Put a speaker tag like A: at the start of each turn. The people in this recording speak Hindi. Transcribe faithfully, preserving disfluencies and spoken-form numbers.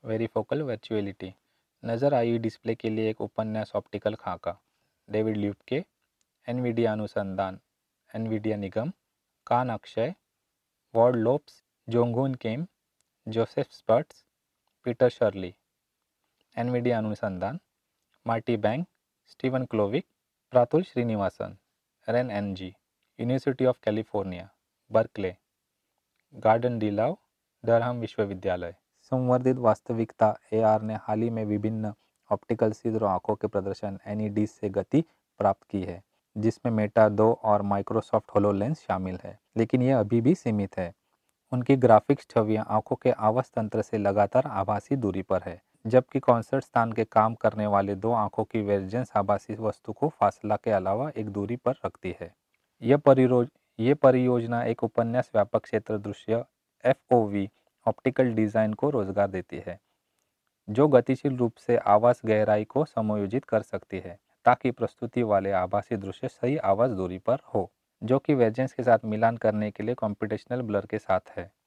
A: वेरीफोकल वर्चुअलिटी। नज़र आई डिस्प्ले के लिए एक उपन्यास ऑप्टिकल खाका। डेविड ल्यूपके, एनवीडिया अनुसंधान, एनवीडिया निगम, Kaan Aksit, Ward Lopes, Joohwan Kim, Josef Spjut, Peter Shirley. Nvidia अनुसंधान, Marty Banks, Steven Cholewiak, Pratul Srinivasan, Ren Ng, university of California, Berkeley, Gordon D Love, Durham विश्वविद्यालय। संवर्धित वास्तविकता ए आर ने हाल ही में विभिन्न ऑप्टिकल छिद्रों आंखों के प्रदर्शन एन ई डी से गति प्राप्त की है, जिसमें मेटा दो और माइक्रोसॉफ्ट होलोलेंस शामिल है, लेकिन यह अभी भी सीमित है। उनकी ग्राफिक्स छवियां आंखों के आवास तंत्र से लगातार आभासी दूरी पर है, जबकि कॉन्सर्ट स्थान के काम करने वाले दो आंखों की वर्जेंस आभासी वस्तु को फासला के अलावा एक दूरी पर रखती है। यह परिरोज ये परियोजना एक उपन्यास व्यापक क्षेत्र दृश्य F O V optical design को रोजगार देती है, जो गतिशील रूप से आवास गहराई को समायोजित कर सकती है ताकि प्रस्तुति वाले आभासी दृश्य सही आवास दूरी पर हो, जो कि वेजेंस के साथ मिलान करने के लिए कंप्यूटेशनल ब्लर के साथ है।